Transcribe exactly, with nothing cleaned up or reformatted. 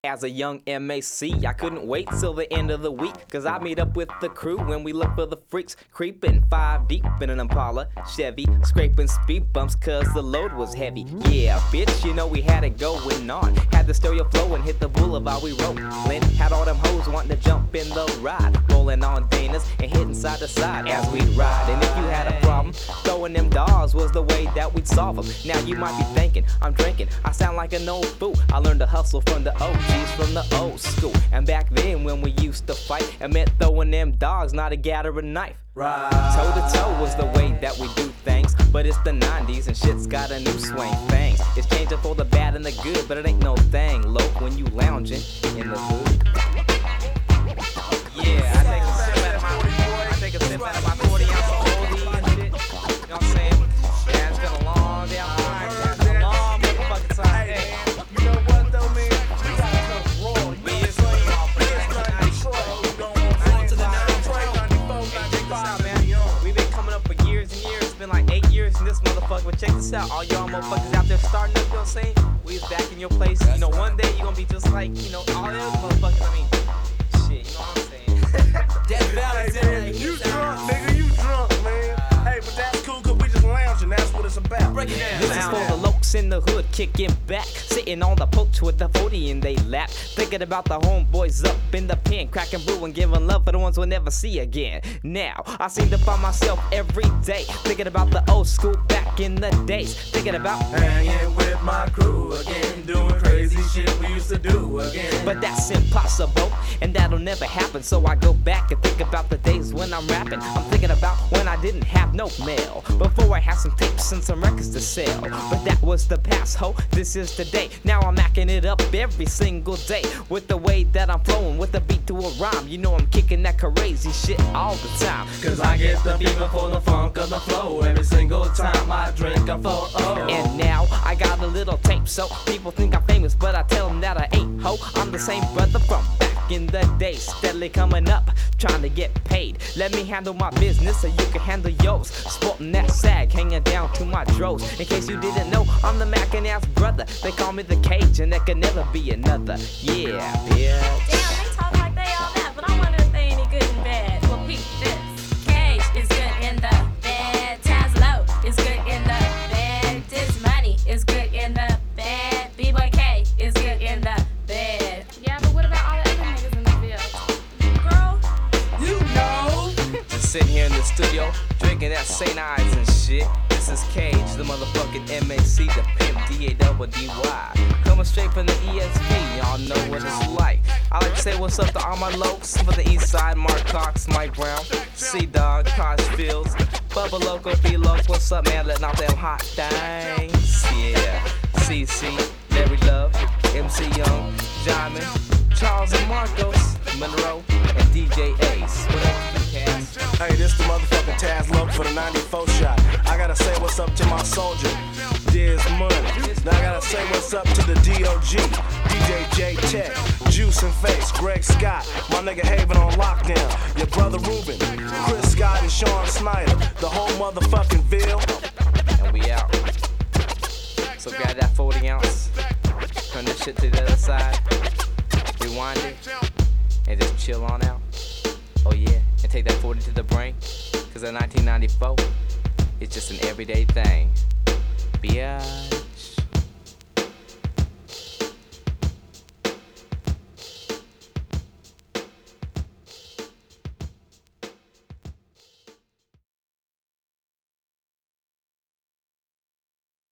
as a young M A C. I couldn't wait till the end of the week, cause I meet up with the crew when we look for the freaks. Creeping five deep in an Impala, Chevy, scraping speed bumps cause the load was heavy. Yeah, bitch, you know we had it going on. Had the stereo flowing, hit the boulevard we rolling. Had all them hoes wanting to jump in the ride, rolling on Danas and hitting side to side as we ride. And if you had a problem, throwing them dogs was the way that we'd solve them. Now you might be thinking, I'm drinking, I sound like an old fool. I learned to hustle from the O Gs, from the old school. And back then when we used to fight, it meant throwing them dogs, not a gathering knife. Right. Toe to toe was the way that we do things. But it's the nineties and shit's got a new swing. Things, it's changing for the bad and the good, but it ain't no thing, loc, when you lounging in the hood. Yeah, I take a sip out of my, I take a sip out of my forty ounce of oldie and shit. You know what I'm saying? Yeah, it's been a long damn time. It's been a long motherfucking time. Hey, you know what though, man? We gotta come raw. You know what I'm saying? We've been coming up for years and years. It's been like eight years in this motherfucker. But check this out, all y'all motherfuckers out there starting up, you know what I'm saying? We is back in your place. You know, one day you're gonna be just like, you know, all the other motherfuckers. I mean, shit, you know what I'm saying? Death Valley, hey, you drunk, nigga, you drunk, man. Hey, but that's cool, cause we just lounging, that's what it's about. Break it down. This is for the locs in the hood, kicking back, sitting on the porch with the forty in they lap, thinking about the homeboys up in the pen, cracking brew and giving love for the ones we'll never see again. Now, I seem to find myself every day, thinking about the old school back in the days, thinking about hanging with my crew again, doing crazy shit we used to do again. But that's impossible, and that'll never happen, so I go back and think about the days when I'm rapping. I'm thinking about when I didn't have no mail, before I had some tapes and some records to sell. But that was the past, ho, this is today. Now I'm macking it up every single day, with the way that I'm flowing, with the beat to a rhyme. You know I'm kicking that crazy shit all the time, cause I get the fever for the funk of the flow every single time I drink a four oh. And now I got a little tape, so people think I'm famous, but I tell them that I ain't, ho. I'm the same brother from back in the day, steadily coming up, trying to get paid. Let me handle my business so you can handle yours. Sporting that sag, hanging down to my dros. In case you didn't know, I'm the mackin' ass brother. They call me the Cage, and there can never be another. Yeah, bitch. Damn, they talk like they all that, but I wonder if they any good and bad. Well, peep this. Cage is good in the bed. Tazlo is good in the bed. This money is good in the bed. B-Boy K is good in the bed. Yeah, but what about all the other niggas in the field? Girl, you know. Just sitting here in the studio, drinking that Saint Ives and shit. This is Cage, the motherfucking M A C, the pimp, D A double D Y. Coming straight from the E S P, y'all know what it's like. I like to say what's up to all my locs from the east side, Mark Cox, Mike Brown, C-Dog, Kosh Fields, Bubba Loco, B-Loc, what's up, man, letting off them hot things. Yeah, C C, Larry Love, M C Young, Jamin, Charles and Marcos, Monroe, and D J Ace. What up, Cass? Hey, this the motherfucking Taz Loc for the ninety-four shot. I gotta say what's up to my soldier, Diz Money. Now I gotta say what's up to the D O G, D J J Tech, Juice and Face, Greg Scott, my nigga Haven on lockdown, your brother Ruben, Chris Scott and Sean Snyder, the whole motherfucking Ville. And we out. So grab that forty ounce, turn this shit to the other side, rewind it, and just chill on out. Oh yeah, and take that forty to the brain, cause in nineteen ninety-four, it's just an everyday thing. Be